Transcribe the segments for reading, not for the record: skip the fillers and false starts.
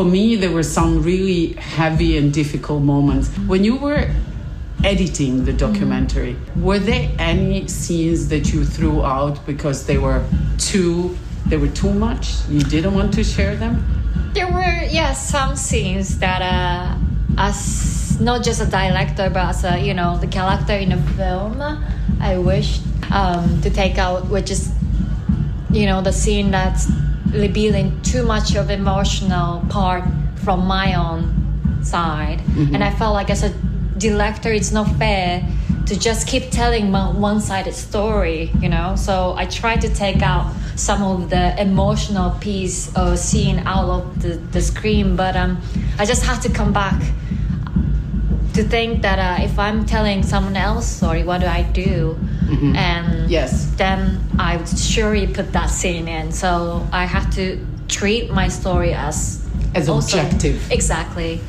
For me, there were some really heavy and difficult moments. When you were editing the documentary, were there any scenes that you threw out because they were too much? You didn't want to share them? There were, some scenes that as not just a director, but as the character in the film, I wish to take out, which is, the scene that's revealing too much of emotional part from my own side. Mm-hmm. And I felt like as a director, it's not fair to just keep telling one-sided story, So I tried to take out some of the emotional piece or scene out of the screen, but I just had to come back to think that if I'm telling someone else's story, what do I do? Mm-hmm. And then I would surely put that scene in. So I have to treat my story as objective. Exactly.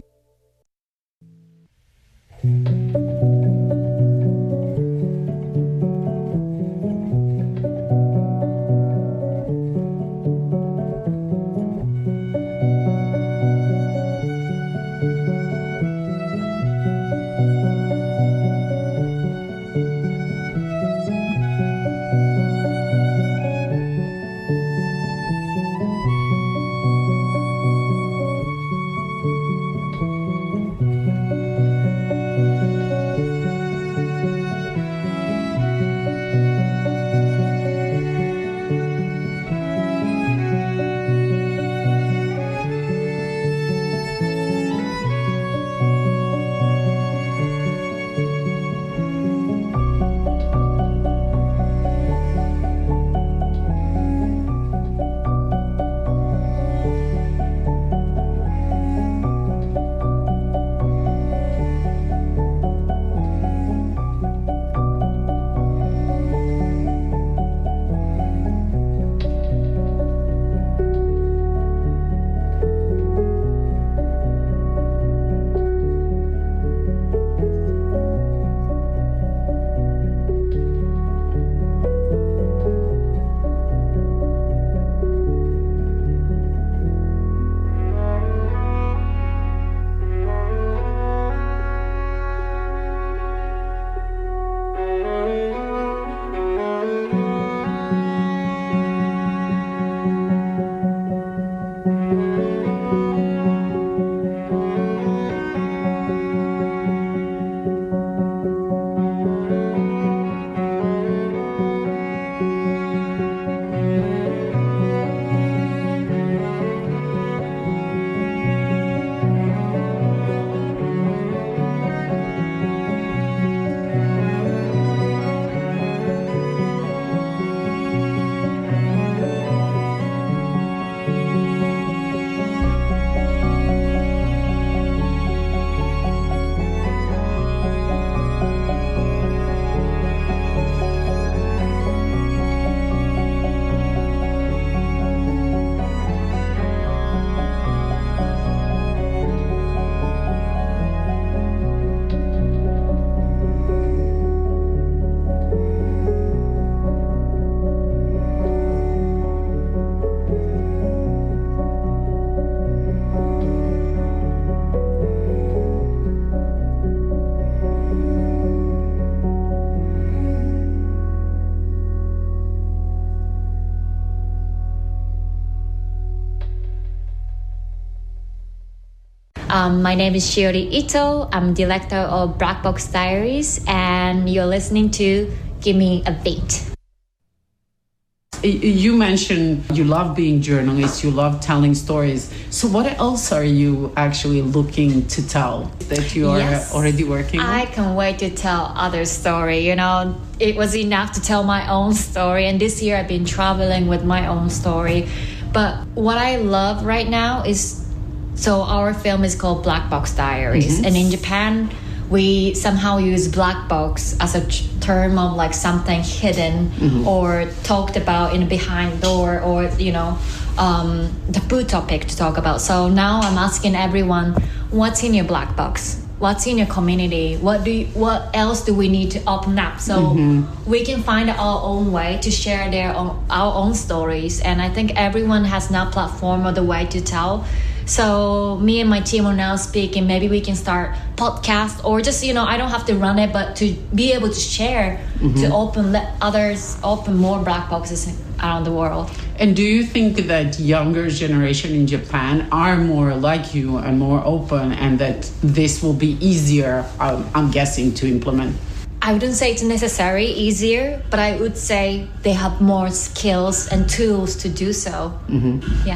My name is Shiori Ito. I'm director of Black Box Diaries, and you're listening to Give Me a Beat. You mentioned you love being journalists, you love telling stories. So what else are you actually looking to tell that you are already working on? I can't wait to tell other story. It was enough to tell my own story, and this year I've been traveling with my own story. But what I love right now is, so our film is called Black Box Diaries, mm-hmm. and in Japan we somehow use black box as a term of like something hidden, mm-hmm. or talked about in a behind door, or taboo topic to talk about. So now I'm asking everyone, what's in your black box? What's in your community? What else do we need to open up so mm-hmm. we can find our own way to share our own stories? And I think everyone has now platform or the way to tell So me and my team are now speaking. Maybe we can start podcast, or just, I don't have to run it, but to be able to share, to let others open more black boxes around the world. And do you think that younger generation in Japan are more like you and more open, and that this will be easier, I'm guessing, to implement? I wouldn't say it's necessary easier, but I would say they have more skills and tools to do so. Yeah.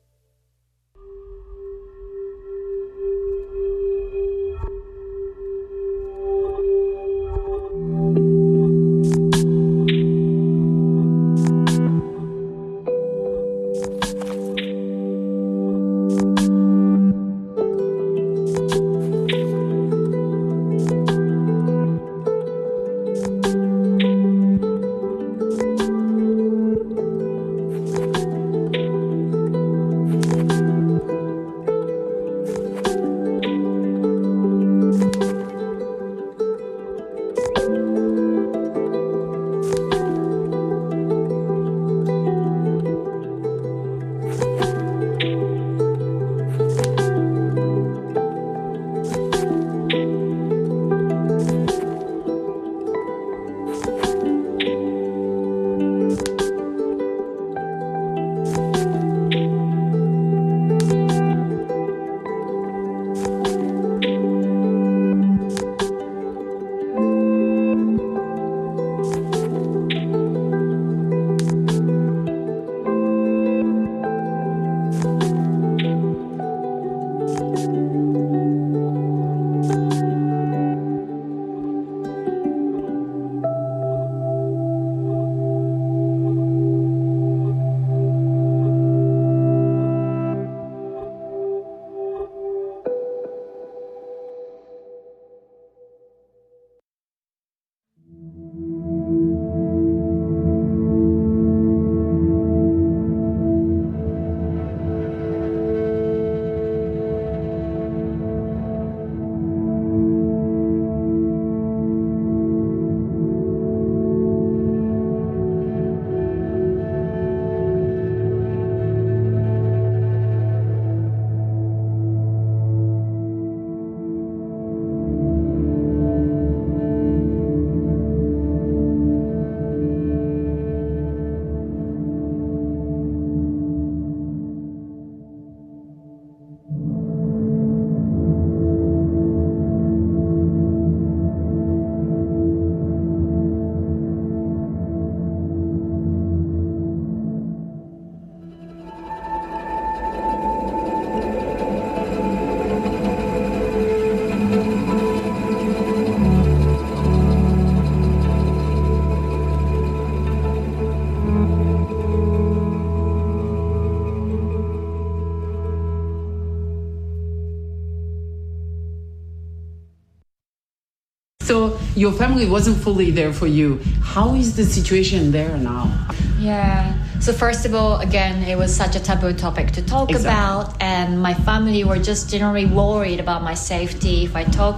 So your family wasn't fully there for you. How is the situation there now? Yeah. So first of all, again, it was such a taboo topic to talk about, and my family were just generally worried about my safety if I talk.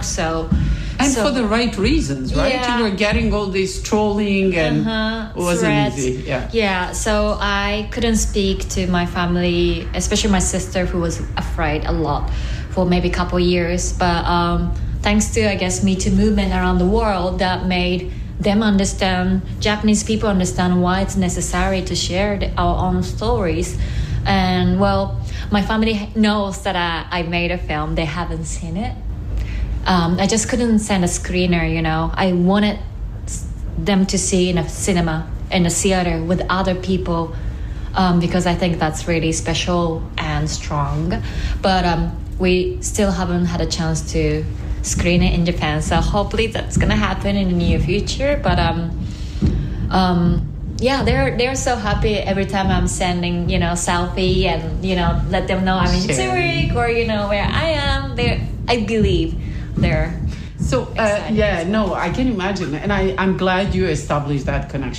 And for the right reasons, right? Yeah. You were getting all this trolling and it wasn't threats. easy. Yeah. Yeah. So I couldn't speak to my family, especially my sister, who was afraid a lot for maybe a couple of years. But thanks to, I guess, Me Too movement around the world, that made them understand, Japanese people understand why it's necessary to share our own stories. And well, my family knows that I made a film. They haven't seen it. I just couldn't send a screener, I wanted them to see in a cinema, in a theater with other people, because I think that's really special and strong. But we still haven't had a chance to screen it in Japan, so hopefully that's gonna happen in the near future. But yeah, they're so happy every time I'm sending selfie and let them know I'm in Zurich or where I am. I believe they're so I can imagine, and I'm glad you established that connection.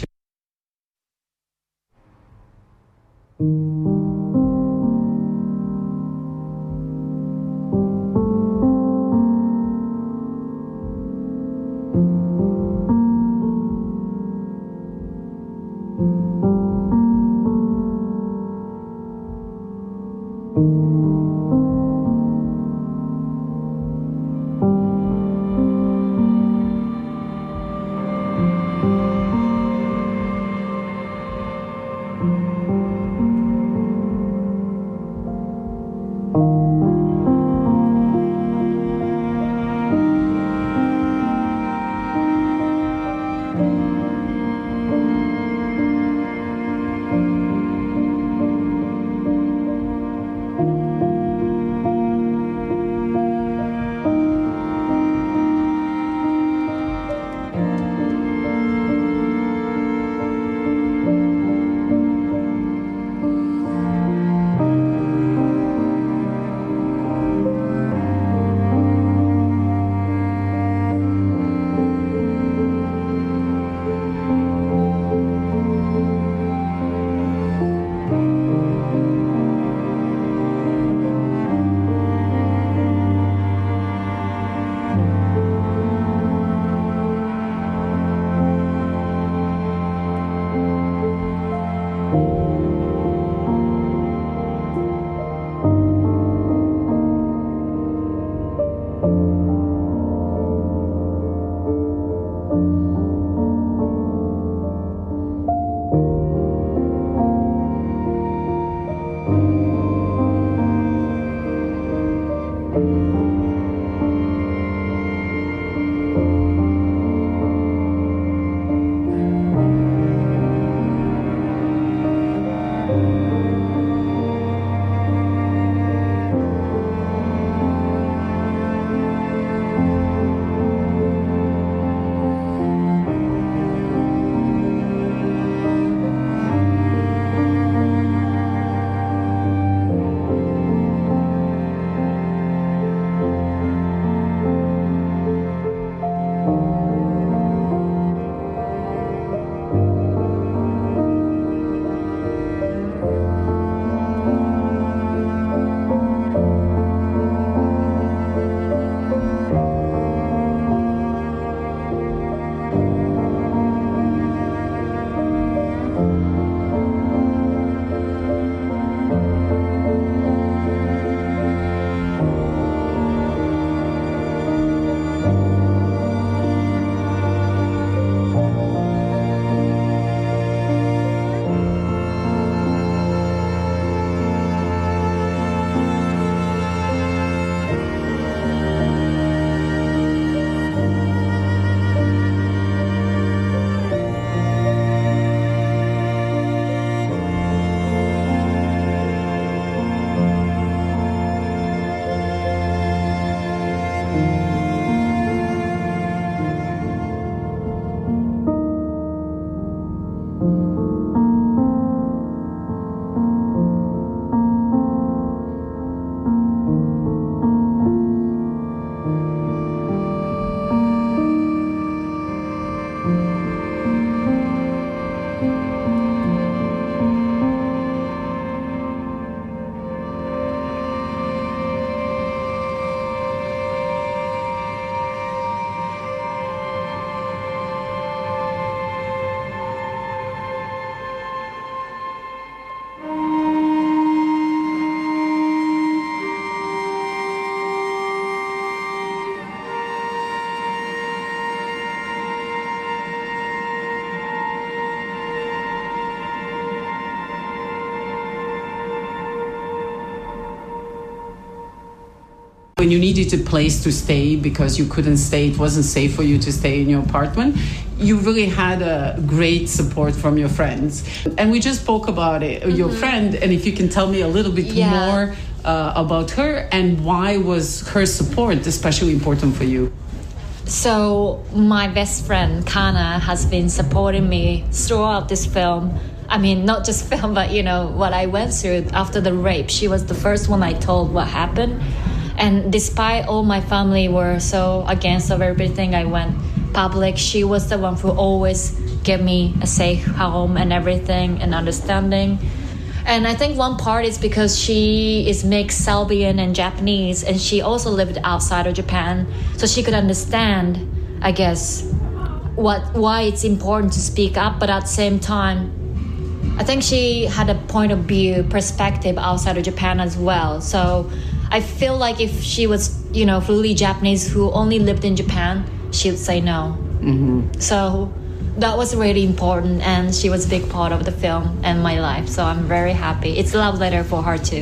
when you needed a place to stay because you couldn't stay, it wasn't safe for you to stay in your apartment, you really had a great support from your friends. And we just spoke about it, your friend, and if you can tell me a little bit more about her and why was her support especially important for you? So my best friend, Kana, has been supporting me throughout this film. I mean, not just film, but, you know, what I went through after the rape. She was the first one I told what happened. And despite all my family were so against of everything I went public, she was the one who always gave me a safe home and everything and understanding. And I think one part is because she is mixed Serbian and Japanese, and she also lived outside of Japan, so she could understand, I guess, why it's important to speak up, but at the same time, I think she had a point of view perspective outside of Japan as well. So I feel like if she was, you know, fully Japanese who only lived in Japan, she would say no. So that was really important, and she was a big part of the film and my life. So I'm very happy. It's a love letter for her too.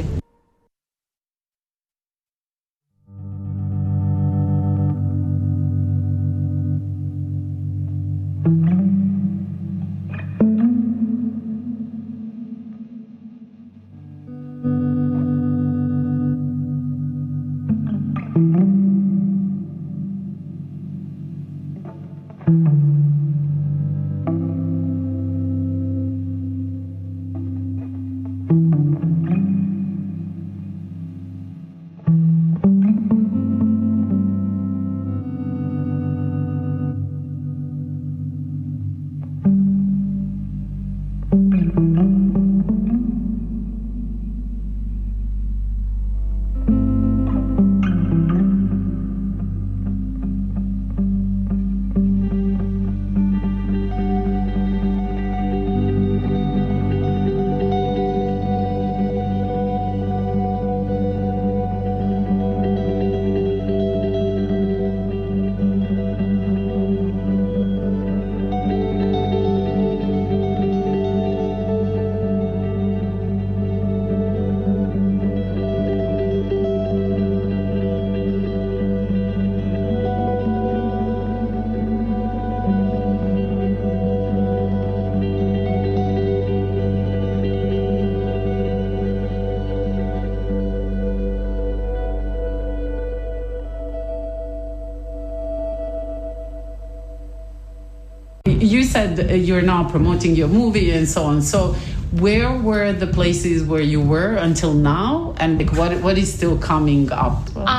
You said you're now promoting your movie and so on. So where were the places where you were until now, and like what is still coming up?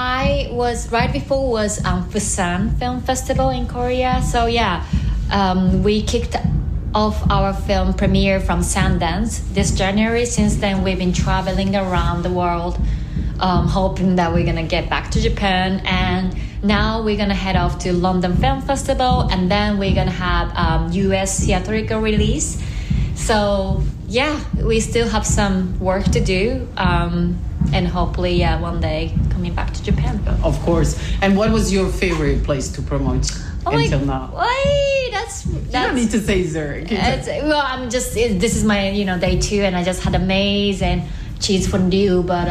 I was right before was Busan Film Festival in Korea. So yeah, we kicked off our film premiere from Sundance this January. Since then, we've been traveling around the world, hoping that we're gonna get back to Japan, and now we're gonna head off to London Film Festival, and then we're gonna have US theatrical release. So yeah, we still have some work to do, and hopefully, one day coming back to Japan. Of course. And what was your favorite place to promote until now? Wait, you don't need to say Zurich. Well, this is my day 2, and I just had amazing cheese fondue. But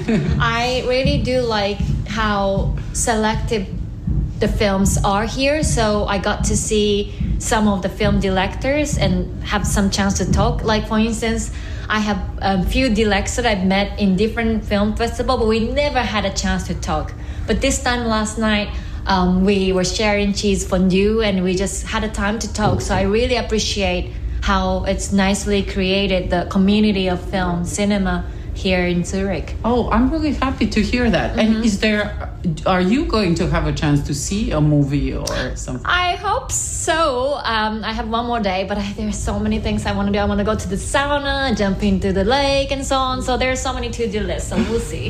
I really do like how selective the films are here. So I got to see some of the film directors and have some chance to talk. Like, for instance, I have a few directors that I've met in different film festivals, but we never had a chance to talk. But this time last night, we were sharing cheese fondue and we just had a time to talk. So I really appreciate how it's nicely created, the community of film, cinema here in Zurich. Oh, I'm really happy to hear that. Mm-hmm. And are you going to have a chance to see a movie or something? I hope so. I have one more day, but there's so many things I want to do. I want to go to the sauna, jump into the lake and so on. So there's so many to-do lists, so we'll see.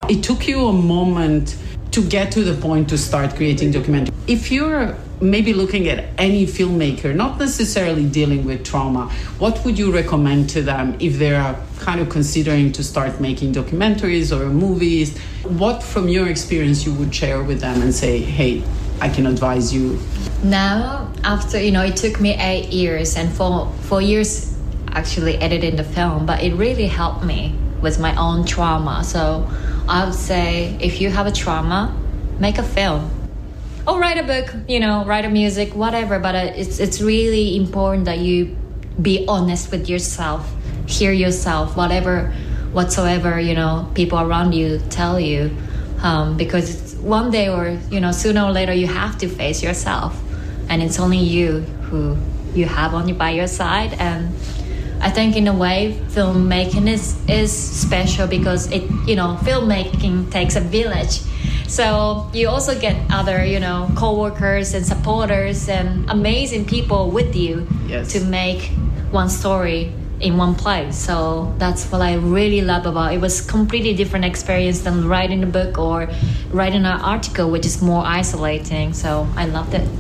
it took you a moment to get to the point to start creating documentary. If you're maybe looking at any filmmaker, not necessarily dealing with trauma, what would you recommend to them if they're kind of considering to start making documentaries or movies? What from your experience you would share with them and say, hey, I can advise you? Now, after, it took me 8 years and 4 years actually editing the film, but it really helped me with my own trauma. So I would say, if you have a trauma, make a film. Or write a book, write a music, whatever. But it's really important that you be honest with yourself, hear yourself, whatsoever, people around you tell you. Because it's one day or, sooner or later, you have to face yourself. And it's only you who you have by your side. And I think in a way, filmmaking is special because filmmaking takes a village. So you also get other, co-workers and supporters and amazing people with you to make one story in one place. So that's what I really love about it. It was completely different experience than writing a book or writing an article, which is more isolating. So I loved it.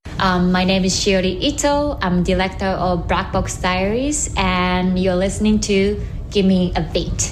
My name is Shiori Ito. I'm director of Black Box Diaries, and you're listening to Give Me a Beat.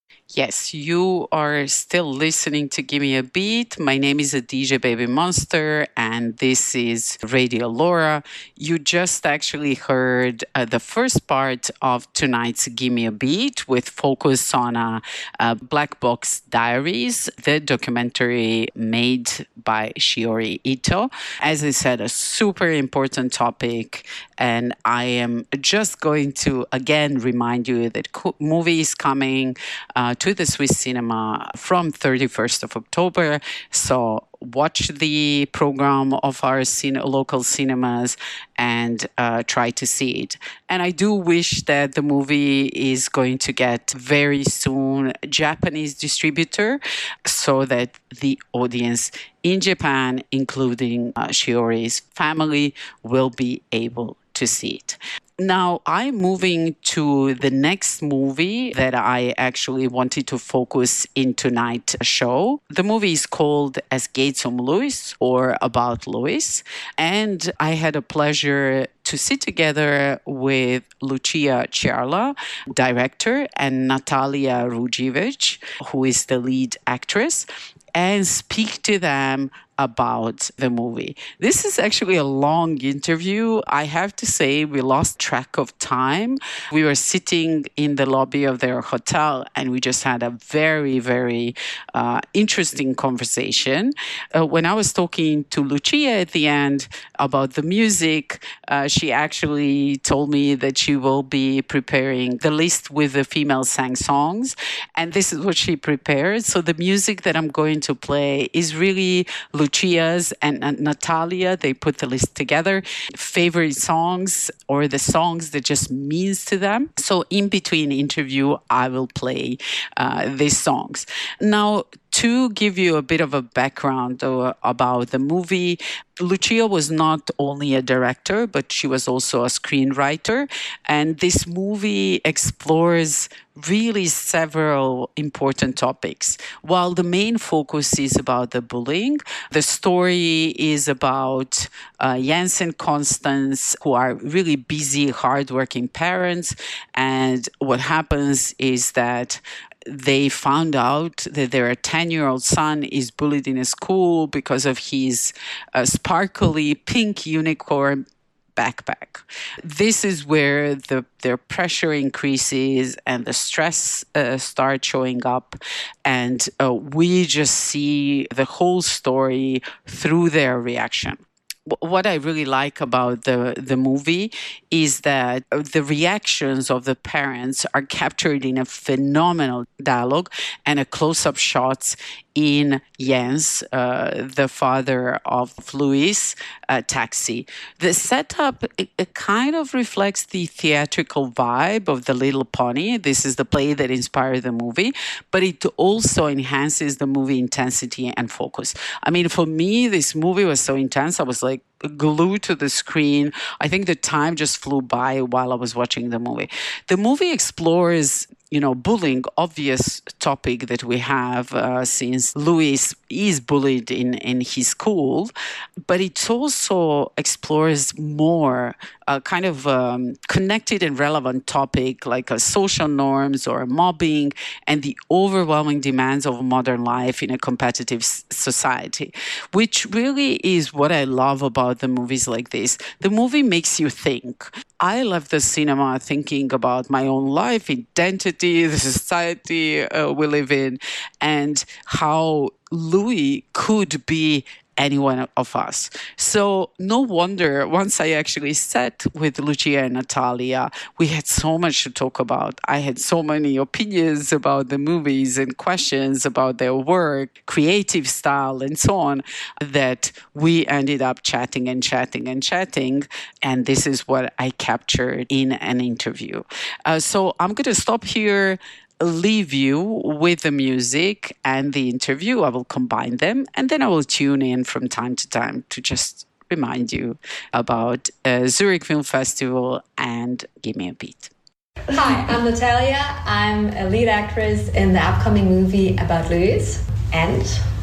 Yes, you are still listening to Give Me a Beat. My name is Adija Baby Monster, and this is Radio Laura. You just actually heard the first part of tonight's Give Me a Beat with focus on Black Box Diaries, the documentary made by Shiori Ito. As I said, a super important topic, and I am just going to again remind you that movie is coming to the Swiss cinema from 31st of October. So watch the program of our local cinemas and try to see it. And I do wish that the movie is going to get very soon a Japanese distributor so that the audience in Japan, including Shiori's family, will be able to see it. Now, I'm moving to the next movie that I actually wanted to focus in tonight's show. The movie is called Es geht Louis, or About Louis. And I had a pleasure to sit together with Lucia Ciarla, director, and Natalia Rudziewicz, who is the lead actress, and speak to them about the movie. This is actually a long interview. I have to say, we lost track of time. We were sitting in the lobby of their hotel and we just had a very, very interesting conversation. When I was talking to Lucia at the end about the music, she actually told me that she will be preparing the list with the female sang songs. And this is what she prepared. So the music that I'm going to play is really Lucia's and Natalia. They put the list together. Favorite songs or the songs that just means to them. So in between interview, I will play these songs. Now, to give you a bit of a background about the movie, Lucia was not only a director, but she was also a screenwriter. And this movie explores really several important topics. While the main focus is about the bullying, the story is about Jens and Constance, who are really busy, hardworking parents. And what happens is that they found out that their 10-year-old son is bullied in a school because of his sparkly pink unicorn backpack. This is where their pressure increases and the stress start showing up. And we just see the whole story through their reaction. What I really like about the movie is that the reactions of the parents are captured in a phenomenal dialogue and a close-up shots in Jens, the father of Louis, Taxi. The setup, it kind of reflects the theatrical vibe of The Little Pony. This is the play that inspired the movie, but it also enhances the movie intensity and focus. I mean, for me, this movie was so intense. I was like glued to the screen. I think the time just flew by while I was watching the movie. The movie explores bullying, obvious topic that we have since Louis is bullied in his school, but it also explores more kind of connected and relevant topic like social norms or mobbing and the overwhelming demands of modern life in a competitive society, which really is what I love about the movies like this. The movie makes you think. I left the cinema thinking about my own life, identity, the society we live in, and how Louis could be any one of us. So no wonder once I actually sat with Lucia and Natalia, we had so much to talk about. I had so many opinions about the movies and questions about their work, creative style, and so on, that we ended up chatting and chatting and chatting. And this is what I captured in an interview. So I'm going to stop here, leave you with the music and the interview. I will combine them, and then I will tune in from time to time to just remind you about Zurich Film Festival and Give Me a Beat. Hi, I'm Natalia. I'm a lead actress in the upcoming movie about Louis. And